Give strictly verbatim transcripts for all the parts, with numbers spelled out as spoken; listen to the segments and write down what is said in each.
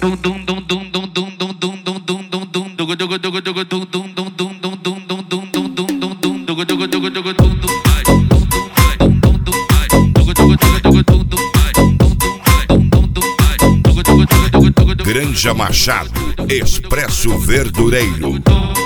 Granja Machado, Expresso Verdureiro.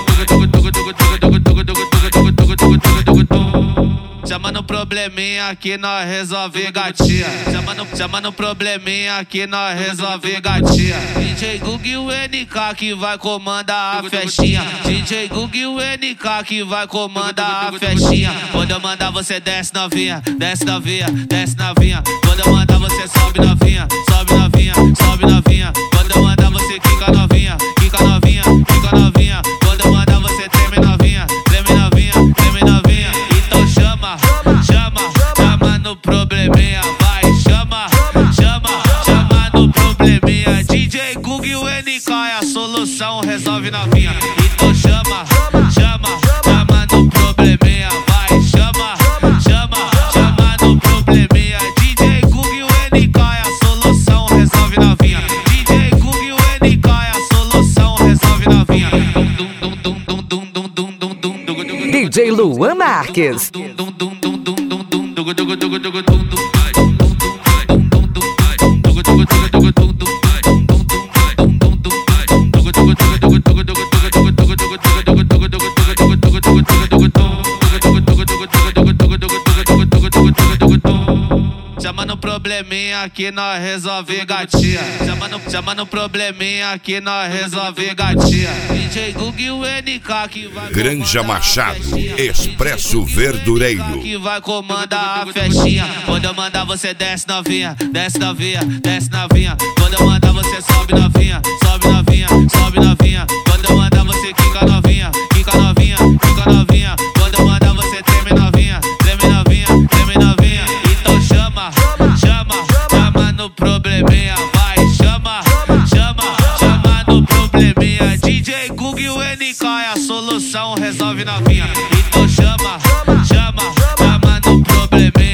Chama no probleminha que nós resolve gatinha. Chama no, chama no probleminha que nós resolve gatinha. D J Gug e o N K que vai comandar a festinha. D J Gug e o N K que vai comandar a festinha. Quando eu mandar você desce novinha, desce novinha, desce novinha. Quando eu mandar você sobe novinha, sobe novinha, sobe novinha. Quando eu mandar você quica novinha, quica novinha, quica novinha. Quando eu mandar você treme novinha, treme novinha, treme novinha. Então chama, chama, chama no probleminha, vai, chama, chama, chama no probleminha. D J Gug e o N K é a solução, resolve novinha. Então chama, chama, chama no probleminha, vai, chama, chama, chama no probleminha. D J Gug e o N K é a solução, resolve novinha. D J Gug e o N K é a solução, resolve novinha. D J Luan Marques. Chama no probleminha que nós resolve gatinha. Chama no, chama no probleminha que nós resolve gatinha. D J Gug e o N K que vai Granja Machado, Expresso Verdureiro. Que vai comandar a festinha. Quando eu mandar você desce novinha, desce novinha, desce novinha. Quando eu mandar você sobe novinha, sobe novinha, sobe novinha. Quando eu mandar você quica novinha, quica novinha, quica novinha. Quando eu mandar você treme novinha, treme novinha, treme novinha. Então chama, chama, chama no probleminha, vai, chama, chama, chama no probleminha. D J Gug e o N K é a solução, resolve novinha. Então chama, chama, chama no probleminha.